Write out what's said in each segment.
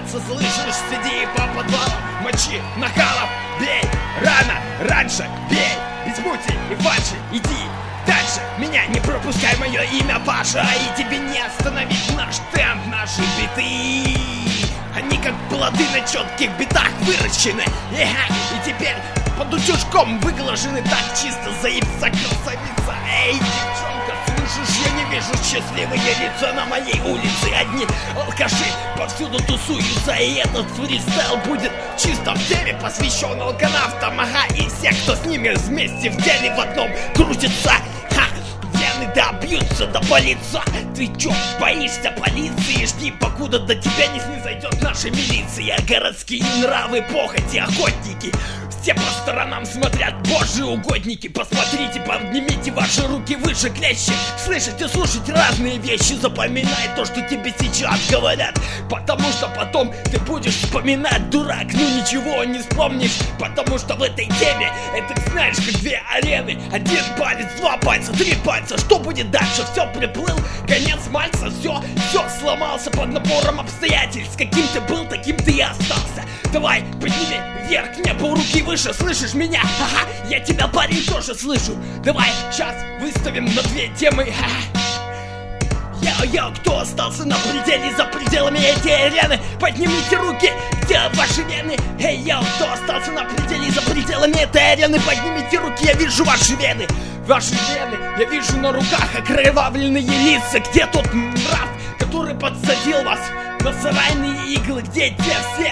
смеяться, слышишь, сиди по подвалам, мочи нахалов, бей, рано, раньше, бей, без мути и фальши, иди дальше, меня не пропускай, мое имя Паша, и тебе не остановить наш темп, наши биты. Они как плоды на четких битах выращены, и теперь под утюжком выглажены так чисто, заебся красавица. Эй, девчонка, слышишь, я не вижу счастливые лица на моей улице. Одни алкаши повсюду тусуются, и этот фристайл будет чисто в теме, посвящен алканавтам, и всех, кто с ними вместе в деле в одном крутится. Вены добьются до лица. Ты чё, боишься полиции? Жди, покуда до тебя не снизойдет наша милиция. Городские нравы, похоти, охотники все по сторонам смотрят, божьи угодники. Посмотрите, поднимите ваши руки выше, клещи. Слышать и слушать разные вещи. Запоминай то, что тебе сейчас говорят, потому что потом ты будешь вспоминать, дурак. Ну ничего не вспомнишь, потому что в этой теме это, знаешь, как две арены. Один палец, два пальца, три пальца. Что будет дальше? Все приплыл, конец мальца. Все сломался под напором обстоятельств. Каким ты был, таким ты и остался. Давай, подними вверх небо, руки выше, слышишь меня? Ага, я тебя, парень, тоже слышу. Давай, сейчас выставим на две темы. Йо-йо, кто остался на пределе, за пределами этой арены? Поднимите руки, где ваши вены? Эй, йо, кто остался на пределе, за пределами этой арены? Поднимите руки, я вижу ваши вены. Ваши вены, я вижу на руках окровавленные лица. Где тот мрав, который подсадил вас на сарайные иглы? Где те все?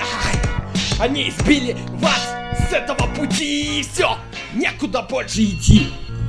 Они сбили вас с этого пути, и все, некуда больше идти.